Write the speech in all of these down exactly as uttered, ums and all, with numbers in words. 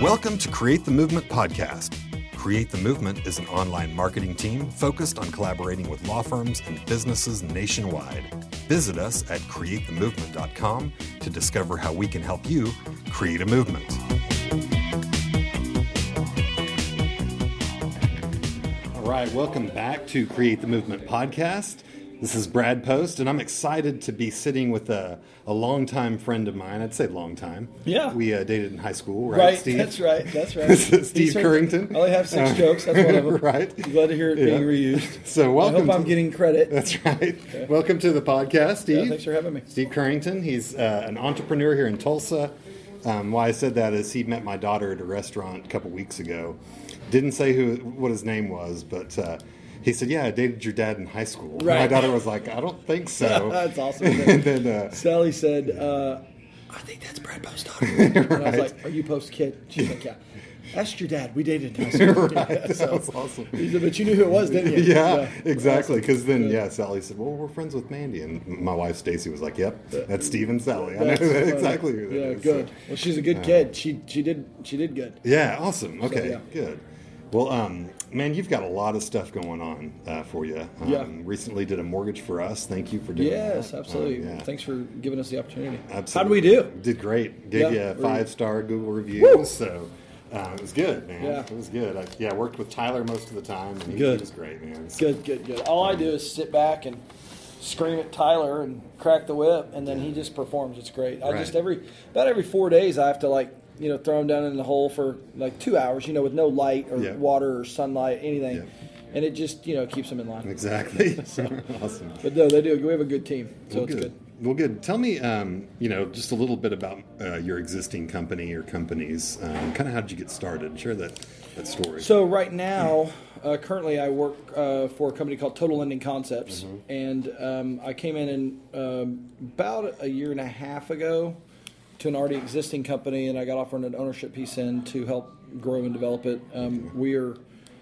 Welcome to Create the Movement podcast. Create the Movement is an online marketing team focused on collaborating with law firms and businesses nationwide. Visit us at create the movement dot com to discover how we can help you create a movement. All right, welcome back to Create the Movement podcast. This is Brad Post, and I'm excited to be sitting with a, a longtime friend of mine. I'd say long time. Yeah. We uh, dated in high school, right, right Steve? That's right, that's right. Steve Currington. I only have six uh, jokes, that's one of them. Right. I'm glad to hear it yeah. being reused. So welcome. I hope to, I'm getting credit. That's right. Okay. Welcome to the podcast, Steve. Yeah, thanks for having me. Steve Currington. He's uh, an entrepreneur here in Tulsa. Um, why I said that is he met my daughter at a restaurant a couple weeks ago. Didn't say who what his name was, but... Uh, He said, yeah, I dated your dad in high school. Right. My daughter was like, I don't think so. That's awesome. And then uh, Sally said, uh, I think that's Brad Post's daughter. And right. I was like, are you Post kid? She's like, yeah. Asked your dad. We dated in high school. Right. So, that's awesome. He said, but you knew who it was, didn't you? Yeah, yeah exactly. Because awesome. then, yeah. yeah, Sally said, well, we're friends with Mandy. And my wife, Stacy, was like, yep, that's Steve and Sally. I know exactly who that yeah, is. good. So, well, she's a good uh, kid. She she did she did good. Yeah, awesome. Okay, so, yeah. good. Well, um, man, you've got a lot of stuff going on uh, for you. Um, yeah. Recently did a mortgage for us. Thank you for doing yes, that. Yes, absolutely. Um, yeah. Thanks for giving us the opportunity. Absolutely. How did we do? Did great. Gave yeah. you a five-star Google review. Woo! So um, it was good, man. Yeah. It was good. I, yeah, I worked with Tyler most of the time. And he, good. he was great, man. So, good, good, good. All I do is sit back and scream at Tyler and crack the whip, and then he just performs. It's great. I right. just every about every four days I have to like you know throw him down in the hole for like two hours, you know, with no light or yeah. water or sunlight, anything, yeah. and it just you know keeps him in line. Exactly. so, awesome. But no, they do. We have a good team, so well, it's good. good. Well, good. Tell me, um, you know, just a little bit about uh, your existing company or companies. Um, kind of how did you get started? Share that that story. So right now, uh, currently, I work uh, for a company called Total Lending Concepts, mm-hmm. and um, I came in in um, about a year and a half ago to an already existing company, and I got offered an ownership piece in to help grow and develop it. Um, we are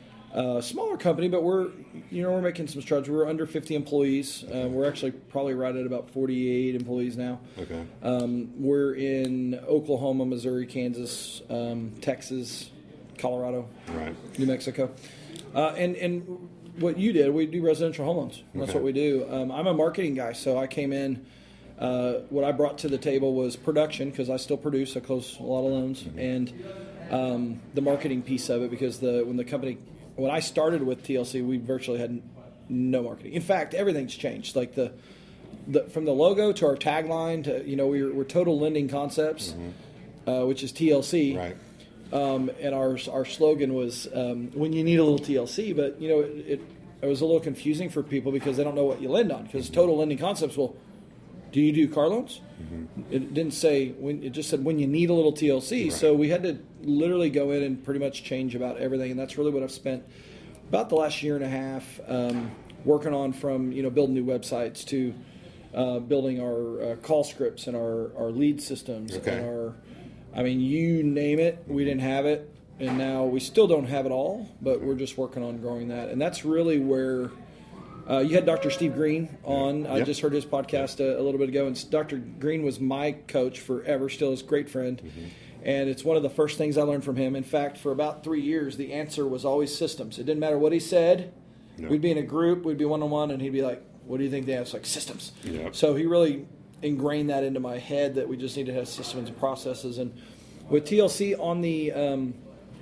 a smaller company, but we're you know we're making some strides. We're under fifty employees. Uh, we're actually probably right at about forty-eight employees now. Okay. Um, we're in Oklahoma, Missouri, Kansas, um, Texas, Colorado, right. New Mexico, uh, and and what you did, we do residential home loans. That's okay. what we do. Um, I'm a marketing guy, so I came in. Uh, what I brought to the table was production because I still produce. I close a lot of loans, mm-hmm. and um, the marketing piece of it because the when the company when I started with T L C, we virtually had no marketing. In fact, everything's changed. Like the, the from the logo to our tagline to you know we're, we're Total Lending Concepts, mm-hmm. uh, which is T L C. Right. Um, and our our slogan was um, when you need a little T L C, but you know it, it, it was a little confusing for people because they don't know what you lend on. Because Total Lending Concepts, well, do you do car loans? Mm-hmm. It didn't say when. It just said when you need a little T L C. Right. So we had to literally go in and pretty much change about everything, and that's really what I've spent about the last year and a half um, working on. From you know building new websites to uh, building our uh, call scripts and our, our lead systems okay. and our. I mean, you name it, we didn't have it, and now we still don't have it all, but we're just working on growing that. And that's really where uh, you had Doctor Steve Green on. Yep. I just heard his podcast a, a little bit ago, and Doctor Green was my coach forever, still is a great friend. Mm-hmm. And it's one of the first things I learned from him. In fact, for about three years, the answer was always systems. It didn't matter what he said. No. We'd be in a group, we'd be one-on-one, and he'd be like, what do you think they have? It's like, systems. Yep. So he really ingrained that into my head that we just need to have systems and processes. And with T L C on the um,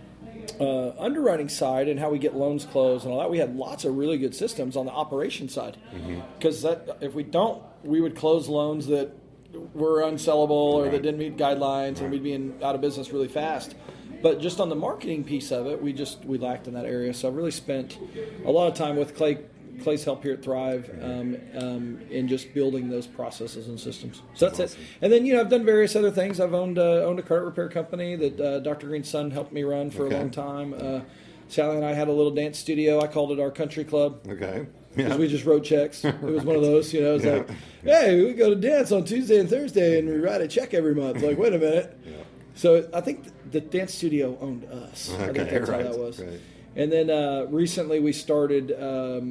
uh, underwriting side and how we get loans closed and all that, we had lots of really good systems on the operation side. Because mm-hmm. if we don't, we would close loans that were unsellable or right. that didn't meet guidelines, right. and we'd be in, out of business really fast. But just on the marketing piece of it, we just we lacked in that area. So I've really spent a lot of time with Clay. Clay's help here at Thrive um, um, in just building those processes and systems. So that's awesome. it. And then, you know, I've done various other things. I've owned uh, owned a credit repair company that uh, Doctor Green's son helped me run for okay. a long time. Uh, Sally and I had a little dance studio. I called it our country club. Okay. Because yeah. we just wrote checks. It was right. one of those, you know, it's yeah. like, hey, we go to dance on Tuesday and Thursday and we write a check every month. Like, wait a minute. Yeah. So I think the dance studio owned us. Okay, I think that's right. how that was. Right. And then uh, recently we started... Um,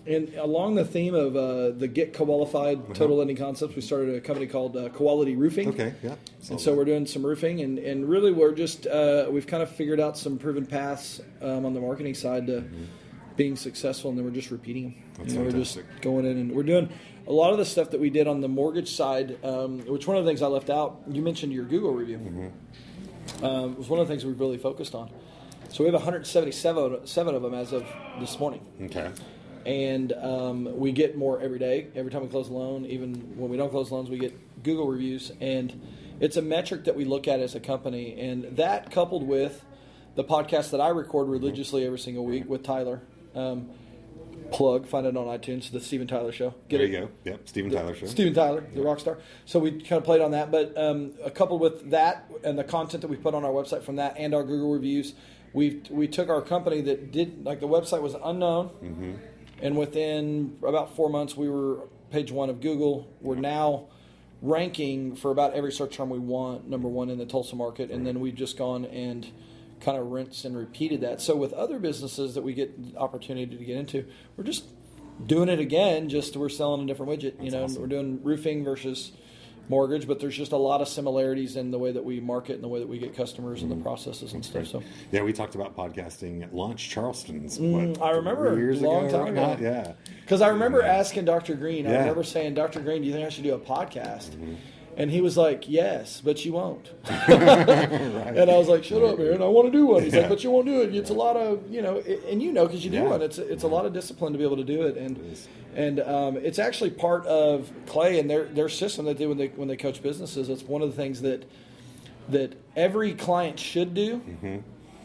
and along the theme of uh, the Get Qualified uh-huh. Total Lending Concepts, we started a company called uh, Quality Roofing. Okay, yeah. And so that. we're doing some roofing, and, and really we're just, uh, we've kind of figured out some proven paths um, on the marketing side to mm-hmm. being successful, and then we're just repeating them. That's you know, fantastic. We're just going in, and we're doing a lot of the stuff that we did on the mortgage side, um, which one of the things I left out, you mentioned your Google review. Mm-hmm. Um, it was one of the things we really focused on. So we have one hundred seventy-seven seven of them as of this morning. Okay. And um, we get more every day. Every time we close a loan, even when we don't close loans, we get Google reviews. And it's a metric that we look at as a company. And that coupled with the podcast that I record religiously every single week with Tyler. Um, plug, find it on iTunes, the Steven Tyler Show. Get there it? you go. Yep, Steven Tyler Show. Steven Tyler, the rock star. So we kind of played on that. But um, coupled with that and the content that we put on our website from that and our Google reviews, we we took our company that did, like the website was unknown. Mm-hmm. And within about four months, we were page one of Google. We're now ranking for about every search term we want, number one in the Tulsa market. And then we've just gone and kind of rinsed and repeated that. So with other businesses that we get the opportunity to get into, we're just doing it again, just we're selling a different widget. That's you know, awesome. We're doing roofing versus mortgage, but there's just a lot of similarities in the way that we market and the way that we get customers and the processes and stuff. So yeah, we talked about podcasting at Launch Charleston's. Mm, what, I remember years a long ago, time ago. Not? Yeah, because I remember yeah. asking Doctor Green. Yeah. I remember saying, Doctor Green, do you think I should do a podcast? Mm-hmm. And he was like, yes, but you won't. right. And I was like, shut up, man. I want to do one. He's yeah. like, but you won't do it. It's a lot of, you know, and you know, because you do yeah. one. It's it's a lot of discipline to be able to do it. And it and um, it's actually part of Clay and their their system that they do when they when they coach businesses. It's one of the things that that every client should do. Mm-hmm.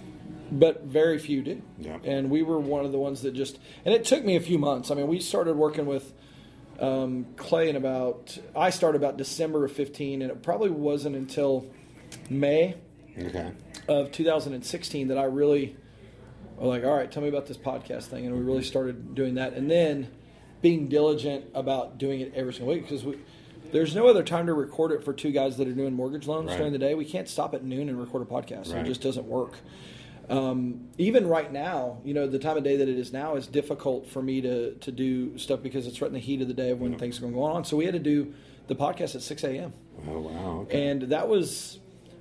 But very few do. Yeah. And we were one of the ones that just, and it took me a few months. I mean, we started working with um, Clay in about, I started about December of fifteen, and it probably wasn't until May okay. of two thousand sixteen that I really was like, all right, tell me about this podcast thing. And we really started doing that. And then being diligent about doing it every single week, because we, there's no other time to record it for two guys that are doing mortgage loans right. during the day. We can't stop at noon and record a podcast. Right. It just doesn't work. Um, even right now, you know, the time of day that it is now is difficult for me to, to do stuff because it's right in the heat of the day of when yep. things are going on. So we had to do the podcast at six a.m. Oh, wow. Okay. And that was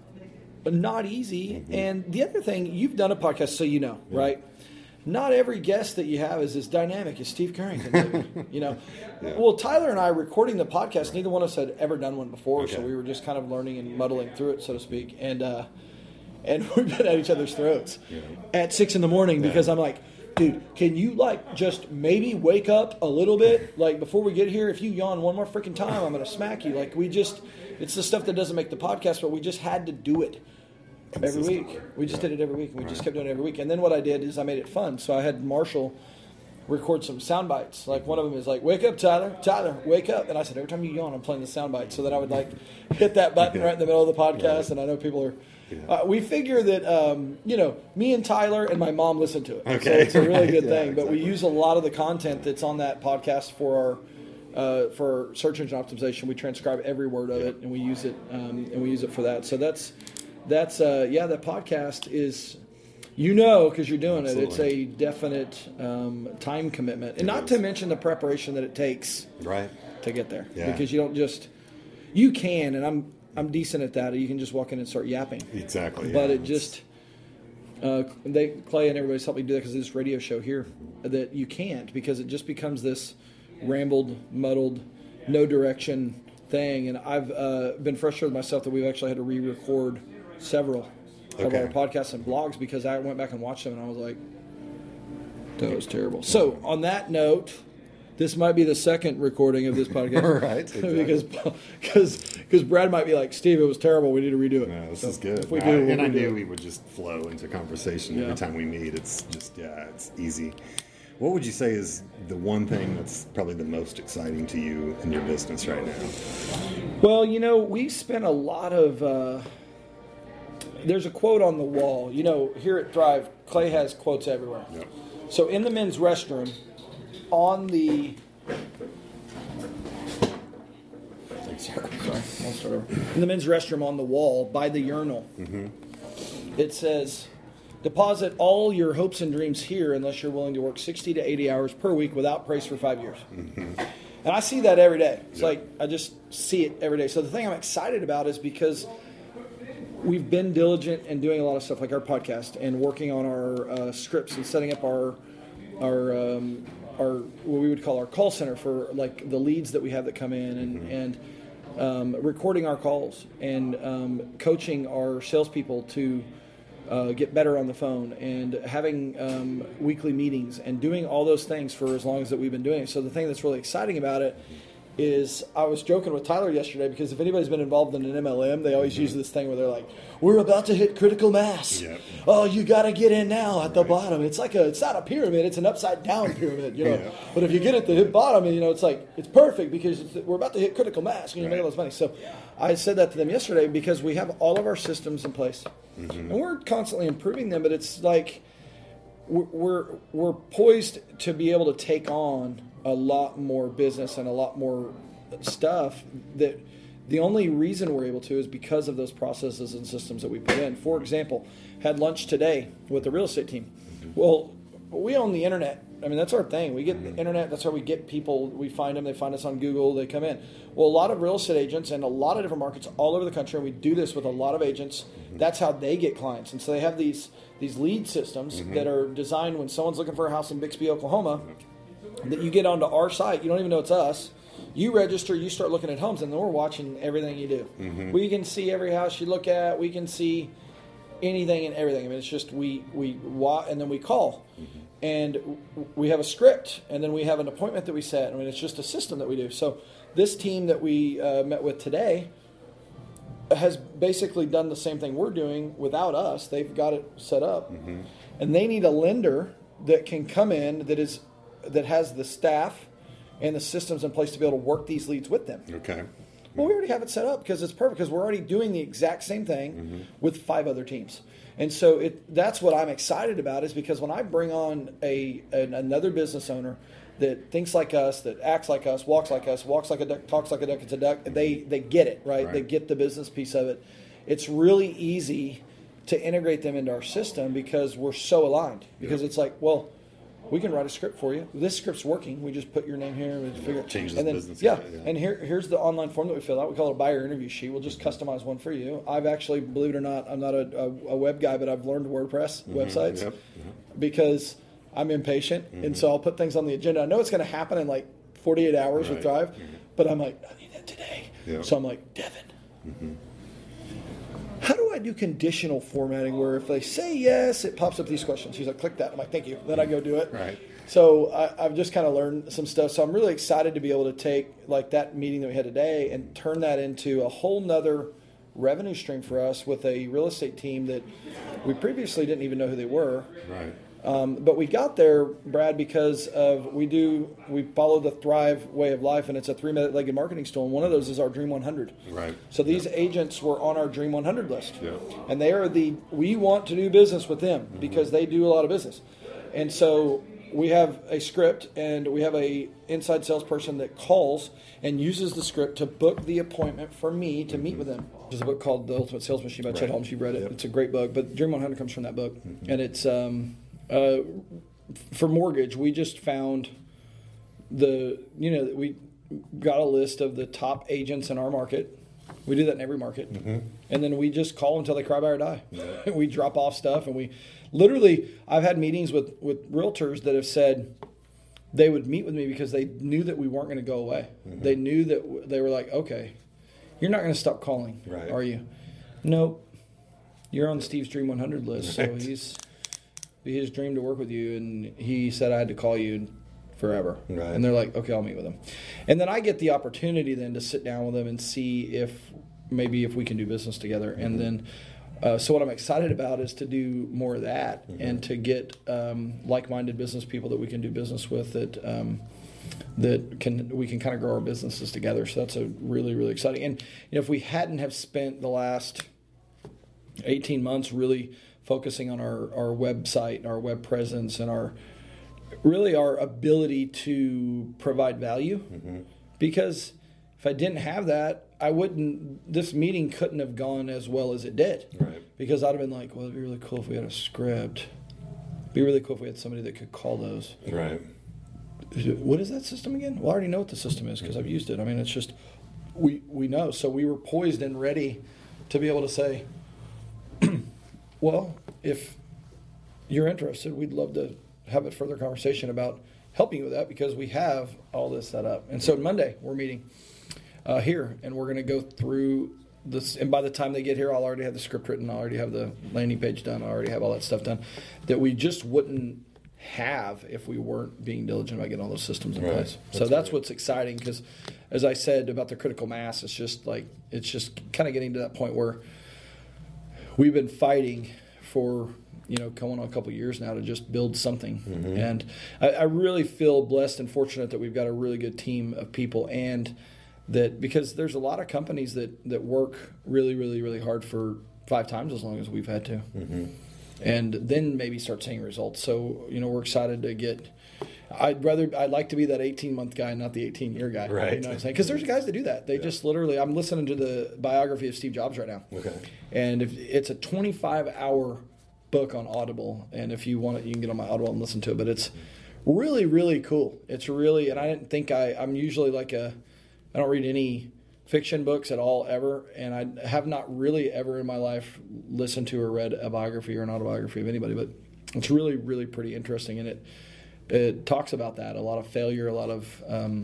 not easy. Mm-hmm. And the other thing, you've done a podcast, so you know, yeah. right? Not every guest that you have is as dynamic as Steve Carrington. you know, yeah. Well, Tyler and I recording the podcast, neither one of us had ever done one before, okay. so we were just kind of learning and muddling through it, so to speak. And, uh, And we've been at each other's throats yeah. at six in the morning because yeah. I'm like, dude, can you like just maybe wake up a little bit? Like before we get here, if you yawn one more freaking time, I'm going to smack you. Like we just, it's the stuff that doesn't make the podcast, but we just had to do it every week. We just did it every week. And we just kept doing it every week. And then what I did is I made it fun. So I had Marshall record some sound bites. Like one of them is like, wake up, Tyler. Tyler, wake up. And I said, every time you yawn, I'm playing the sound bite. So then I would like hit that button right in the middle of the podcast. Yeah. And I know people are, Yeah. Uh, we figure that, um, you know, me and Tyler and my mom listen to it. Okay. So it's a really right. good yeah, thing. exactly. But we use a lot of the content that's on that podcast for our uh, for search engine optimization. We transcribe every word of yeah. it, and we use it um, and we use it for that. So that's, that's uh, yeah, the podcast is, you know, because you're doing Absolutely. it, it's a definite um, time commitment. And it not is. to mention the preparation that it takes right. to get there. Yeah. Because you don't just, you can, and I'm, I'm decent at that. You can just walk in and start yapping. Exactly. But yeah, it just, uh, they Clay and everybody's helped me do that because of this radio show here that you can't, because it just becomes this rambled, muddled, no direction thing. And I've uh, been frustrated with myself that we've actually had to re-record several okay. of our podcasts and blogs because I went back and watched them and I was like, that was terrible. So on that note, this might be the second recording of this podcast. right. Exactly. because because because Brad might be like, Steve, it was terrible. We need to redo it. No, this so is good. If we I, do, we'll and I knew it. we would just flow into conversation yeah. every time we meet. It's just, yeah, it's easy. What would you say is the one thing that's probably the most exciting to you in your business right now? Well, you know, we spent a lot of... Uh, there's a quote on the wall. You know, here at Thrive, Clay has quotes everywhere. Yep. So in the men's restroom, on the... Thanks, sir. Sorry, I'll start over. In the men's restroom on the wall by the urinal, mm-hmm. it says, deposit all your hopes and dreams here unless you're willing to work sixty to eighty hours per week without praise for five years. Mm-hmm. And I see that every day. It's yeah. like I just see it every day. So the thing I'm excited about is because we've been diligent in doing a lot of stuff like our podcast and working on our uh, scripts and setting up our our um, our what we would call our call center for like the leads that we have that come in and mm-hmm. and um, recording our calls and um, coaching our salespeople to uh, get better on the phone and having um, weekly meetings and doing all those things for as long as that we've been doing it. So the thing that's really exciting about it is I was joking with Tyler yesterday because if anybody's been involved in an M L M, they always mm-hmm. use this thing where they're like, we're about to hit critical mass. Yep. Oh, you got to get in now at the right. bottom. It's like a, it's not a pyramid, it's an upside down pyramid, you know. Yeah. But if you get at the bottom, you know, it's like, it's perfect because it's, we're about to hit critical mass and you right. make all this money. So I said that to them yesterday because we have all of our systems in place mm-hmm. and we're constantly improving them, but it's like we're, we're, we're poised to be able to take on a lot more business and a lot more stuff that the only reason we're able to is because of those processes and systems that we put in. For example, had lunch today with the real estate team. Well, we own the internet. I mean, that's our thing. We get the internet. That's how we get people. We find them. They find us on Google. They come in. Well, a lot of real estate agents and a lot of different markets all over the country, and we do this with a lot of agents. That's how they get clients. And so they have these, these lead systems mm-hmm. that are designed when someone's looking for a house in Bixby, Oklahoma, that you get onto our site. You don't even know it's us. You register, you start looking at homes, and then we're watching everything you do. Mm-hmm. We can see every house you look at. We can see anything and everything. I mean, it's just we we watch, and then we call. Mm-hmm. And we have a script, and then we have an appointment that we set. I mean, it's just a system that we do. So this team that we uh, met with today has basically done the same thing we're doing without us. They've got it set up. Mm-hmm. And they need a lender that can come in that is that has the staff and the systems in place to be able to work these leads with them. Okay. Well, we already have it set up because it's perfect because we're already doing the exact same thing mm-hmm. with five other teams. And so it that's what I'm excited about is because when I bring on a an, another business owner that thinks like us, that acts like us, walks like us, walks like a duck, talks like a duck, it's a duck, they, they get it, right? right? They get the business piece of it. It's really easy to integrate them into our system because we're so aligned. Because yep. it's like, well, we can write a script for you. This script's working. We just put your name here and figure change the business. Yeah. yeah, and here here's the online form that we fill out. We call it a buyer interview sheet. We'll just customize one for you. I've actually, believe it or not, I'm not a, a, a web guy, but I've learned WordPress mm-hmm. websites yep. mm-hmm. because I'm impatient, mm-hmm. and so I'll put things on the agenda. I know it's going to happen in like forty-eight hours right. with Thrive, mm-hmm. but I'm like, I need that today. Yep. So I'm like, Devin. Mm-hmm. How do I do conditional formatting where if they say yes, it pops up these questions? He's like, click that. I'm like, thank you. Then I go do it. Right. So I, I've just kind of learned some stuff. So I'm really excited to be able to take like that meeting that we had today and turn that into a whole nother revenue stream for us with a real estate team that we previously didn't even know who they were. Right. Um, but we got there, Brad, because of we do we follow the Thrive way of life, and it's a three-legged marketing stool. And one of those is our Dream one hundred. Right. So these yeah. agents were on our Dream one hundred list, yeah. and they are the we want to do business with them mm-hmm. because they do a lot of business. And so we have a script, and we have a inside salesperson that calls and uses the script to book the appointment for me to mm-hmm. meet with them. There's a book called The Ultimate Sales Machine by right. Chet Holmes. You've read it. Yep. It's a great book. But Dream one hundred comes from that book, mm-hmm. and it's. Um, Uh, for mortgage, we just found the, you know, we got a list of the top agents in our market. We do that in every market. Mm-hmm. And then we just call until they cry, buy, or die. Yeah. We drop off stuff. And we literally, I've had meetings with, with realtors that have said they would meet with me because they knew that we weren't going to go away. Mm-hmm. They knew that they were like, okay, you're not going to stop calling, right. are you? Nope. You're on Steve's Dream one hundred list. Right. So he's... be his dream to work with you, and he said I had to call you forever. Right. And they're like, okay, I'll meet with him. And then I get the opportunity then to sit down with them and see if maybe if we can do business together. Mm-hmm. And then, uh, so what I'm excited about is to do more of that mm-hmm. and to get um, like-minded business people that we can do business with that um, that can we can kind of grow our businesses together. So that's a really, really exciting. And you know, if we hadn't have spent the last eighteen months really focusing on our, our website, our web presence, and our really our ability to provide value. Mm-hmm. Because if I didn't have that, I wouldn't. This meeting couldn't have gone as well as it did. Right. Because I'd have been like, well, it'd be really cool if we had a script. It'd be really cool if we had somebody that could call those. Right. What is that system again? Well, I already know what the system is because I've used it. I mean, it's just we we know. So we were poised and ready to be able to say, well, if you're interested, we'd love to have a further conversation about helping you with that because we have all this set up. And so Monday we're meeting uh, here, and we're going to go through this. And by the time they get here, I'll already have the script written. I already have the landing page done. I already have all that stuff done that we just wouldn't have if we weren't being diligent about getting all those systems in right. place. That's so that's great. What's exciting because, as I said about the critical mass, it's just like it's just kind of getting to that point where we've been fighting for, you know, going on a couple of years now to just build something. Mm-hmm. And I, I really feel blessed and fortunate that we've got a really good team of people, and that because there's a lot of companies that, that work really, really, really hard for five times as long as we've had to. Mm-hmm. And then maybe start seeing results. So, you know, we're excited to get – I'd rather – I'd like to be that eighteen-month guy, not the eighteen-year guy. Right. You know what I'm saying? Because there's guys that do that. They yeah. just literally – I'm listening to the biography of Steve Jobs right now. Okay. And if it's a twenty-five hour book on Audible, and if you want it, you can get on my Audible and listen to it. But it's really, really cool. It's really – and I didn't think I – I'm usually like a – I don't read any – fiction books at all ever, and I have not really ever in my life listened to or read a biography or an autobiography of anybody, but it's really, really pretty interesting, and it it talks about that, a lot of failure, a lot of um,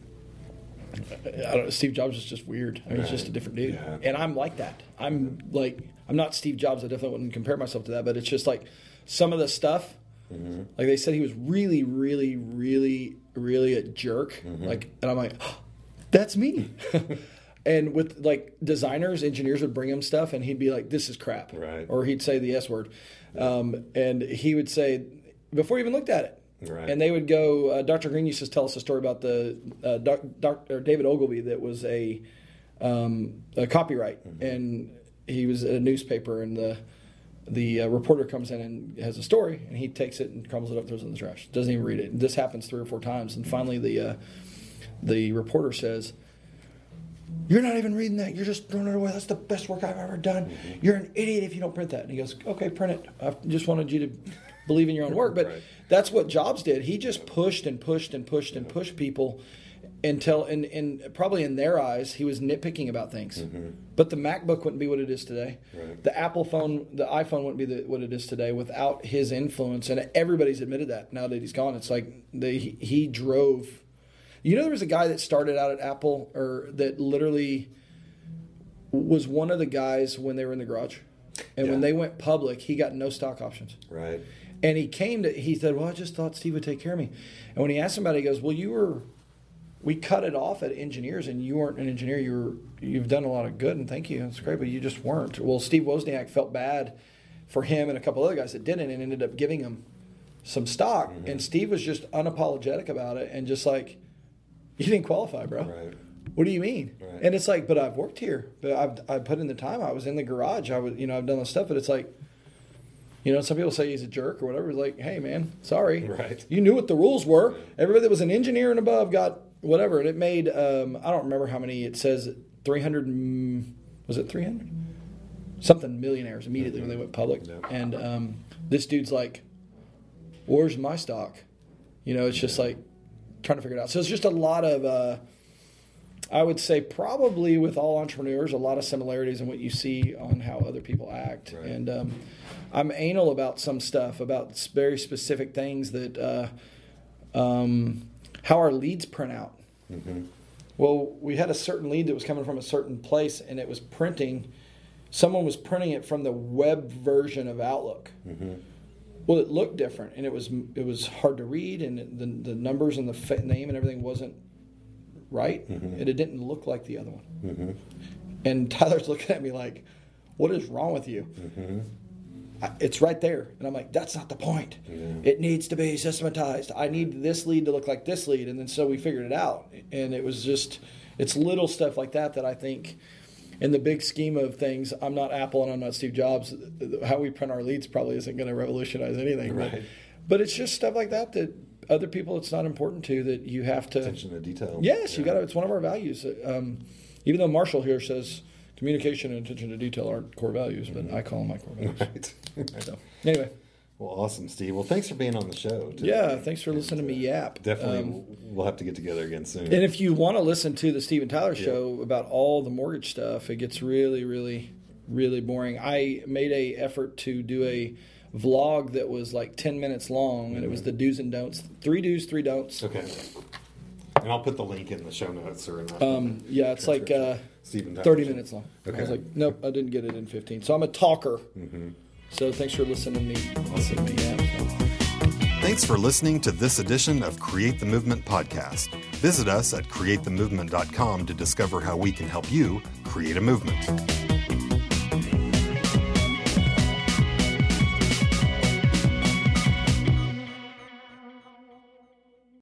I don't know, Steve Jobs is just weird. I mean, he's just a different dude, yeah. and I'm like that. I'm like I'm not Steve Jobs. I definitely wouldn't compare myself to that, but it's just like some of the stuff. Mm-hmm. Like they said, he was really, really, really, really a jerk. Mm-hmm. Like, and I'm like. Oh, that's me. And with like designers, engineers would bring him stuff, and he'd be like, "This is crap," right. Or he'd say the S word, um, and he would say before he even looked at it. Right. And they would go. Uh, Doctor Green used to tell us a story about the uh, doc, doc, or David Ogilvy that was a, um, a copyright, mm-hmm. and he was at a newspaper, and the the uh, reporter comes in and has a story, and he takes it and crumbles it up, throws it in the trash, doesn't even read it. This happens three or four times, and finally the. Uh, The reporter says, "You're not even reading that. You're just throwing it away. That's the best work I've ever done. Mm-hmm. You're an idiot if you don't print that." And he goes, "Okay, print it. I just wanted you to believe in your own work." But right. That's what Jobs did. He just pushed and pushed and pushed and pushed people until, and, and probably in their eyes, he was nitpicking about things. Mm-hmm. But the MacBook wouldn't be what it is today. Right. The Apple phone, the iPhone wouldn't be the, what it is today without his influence. And everybody's admitted that now that he's gone. It's like they, he, he drove... You know, there was a guy that started out at Apple, or that literally was one of the guys when they were in the garage, and yeah. when they went public, he got no stock options. Right. And he came to, he said, "Well, I just thought Steve would take care of me." And when he asked him about it, he goes, "Well, you were, we cut it off at engineers, and you weren't an engineer. You were, you've done a lot of good, and thank you. It's great, but you just weren't." Well, Steve Wozniak felt bad for him and a couple other guys that didn't, and ended up giving him some stock. Mm-hmm. And Steve was just unapologetic about it, and just like. You didn't qualify, bro. Right. What do you mean? Right. And it's like, but I've worked here. But I've I put in the time. I was in the garage. I was, you know, I've done this stuff. But it's like, you know, some people say he's a jerk or whatever. It's like, hey, man, sorry. Right. You knew what the rules were. Everybody that was an engineer and above got whatever. And it made, um, I don't remember how many. It says three hundred, was it three hundred? Something millionaires immediately mm-hmm. when they went public. Yep. And um, this dude's like, where's my stock? You know, it's just like, trying to figure it out. So it's just a lot of, uh, I would say probably with all entrepreneurs, a lot of similarities in what you see on how other people act. Right. And um, I'm anal about some stuff, about very specific things that, uh, um, how our leads print out. Mm-hmm. Well, we had a certain lead that was coming from a certain place, and it was printing. Someone was printing it from the web version of Outlook. Mm-hmm. Well, it looked different, and it was it was hard to read, and the the numbers and the fa- name and everything wasn't right, mm-hmm. and it didn't look like the other one. Mm-hmm. And Tyler's looking at me like, "What is wrong with you?" Mm-hmm. I, it's right there, and I'm like, "That's not the point. Yeah. It needs to be systematized. I need this lead to look like this lead," and then so we figured it out, and it was just it's little stuff like that that I think. In the big scheme of things, I'm not Apple and I'm not Steve Jobs. How we print our leads probably isn't going to revolutionize anything. Right. But, but it's just stuff like that that other people it's not important to, that you have to Attention to detail. Yes, you Yeah. got to. It's one of our values. Um, even though Marshall here says communication and attention to detail aren't core values, but I call them my core values. Right. So anyway, Well, awesome, Steve. Well, thanks for being on the show today. yeah, thanks for listening to me yap. Definitely, Um, we'll- we'll have to get together again soon. and if you want to listen to the Steve and Tyler show about all the mortgage stuff, it gets really, really, really boring. I made a effort to do a vlog that was like ten minutes long, and it was the do's and don'ts. Three do's, three don'ts. Okay. And I'll put the link in the show notes or in the Um, yeah, it's like uh, Stephen Tyler thirty show. minutes long. Okay. I was like, nope, I didn't get it in fifteen. So I'm a talker. Mm-hmm. So thanks for listening to me. Listen to me yap. Thanks for listening to this edition of Create the Movement podcast. Visit us at create the movement dot com to discover how we can help you create a movement.